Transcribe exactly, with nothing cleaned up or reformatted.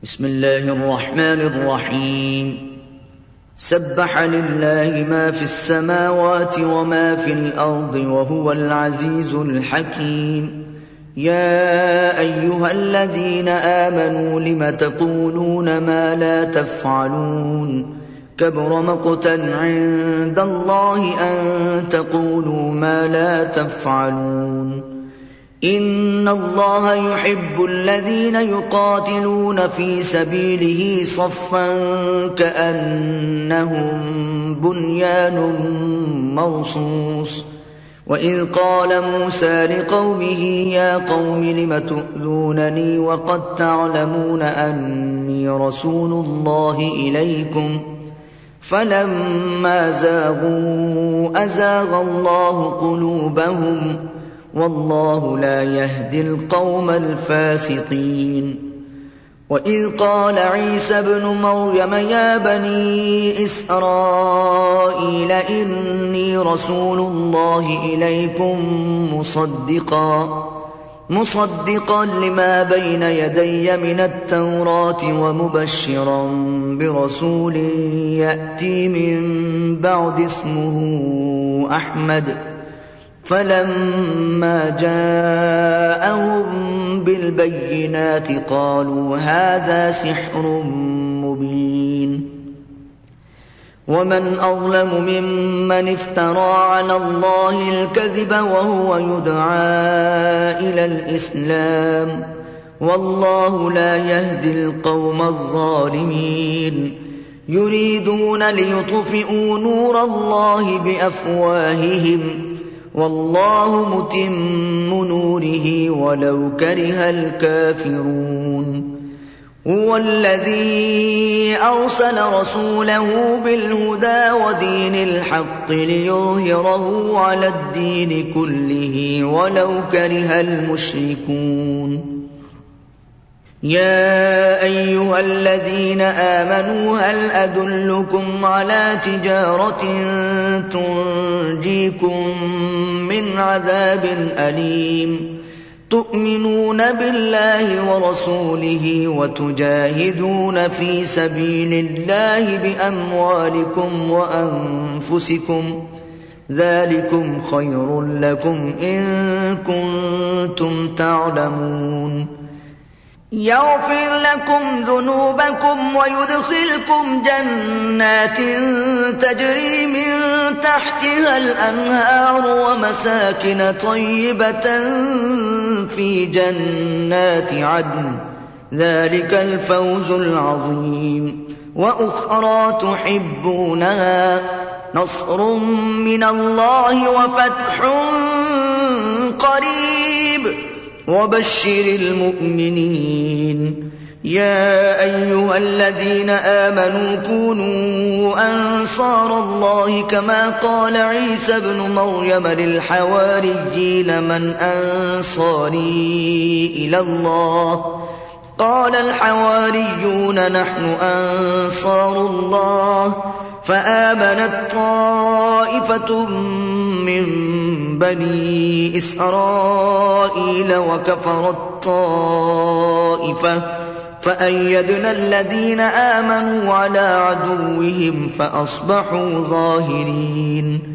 بسم الله الرحمن الرحيم سبح لله ما في السماوات وما في الأرض وهو العزيز الحكيم. يا أيها الذين آمنوا لم تقولون ما لا تفعلون كبر مقتا عند الله أن تقولوا ما لا تفعلون. إن الله يحب الذين يقاتلون في سبيله صفا كأنهم بنيان مرصوص. وإذ قال موسى لقومه يا قوم لم تؤذونني وقد تعلمون أني رسول الله إليكم فلما زاغوا أزاغ الله قلوبهم والله لا يهدي القوم الفاسقين. وإذ قال عيسى ابن مريم يا بني إسرائيل إني رسول الله إليكم مصدقا مصدقا لما بين يدي من التوراة ومبشرا برسول يأتي من بعد اسمه أحمد. فلما جاءهم بالبينات قالوا هذا سحر مبين. ومن أظلم ممن افترى على الله الكذب وهو يدعى إلى الإسلام والله لا يهدي القوم الظالمين. يريدون ليطفئوا نور الله بأفواههم والله متم نوره ولو كره الكافرون. هو الذي أرسل رسوله بالهدى ودين الحق ليظهره على الدين كله ولو كره المشركون. يا أيها الذين آمنوا هل أدلكم على تجارة تنجيكم من عذاب أليم تؤمنون بالله ورسوله وتجاهدون في سبيل الله بأموالكم وأنفسكم ذلكم خير لكم إن كنتم تعلمون. يغفر لكم ذنوبكم ويدخلكم جنات تجري من تحتها الأنهار ومساكن طيبة في جنات عدن ذلك الفوز العظيم. وأخرى تحبونها نصر من الله وفتح قريب وبشر المؤمنين. يا أيها الذين آمنوا كونوا أنصار الله كما قال عيسى ابن مريم للحواريين من أنصاري إلى الله قال الحواريون نحن أنصار الله فآمنت طائفة من بني إسرائيل وكفرت طائفة فأيدنا الذين آمنوا على عدوهم فأصبحوا ظاهرين.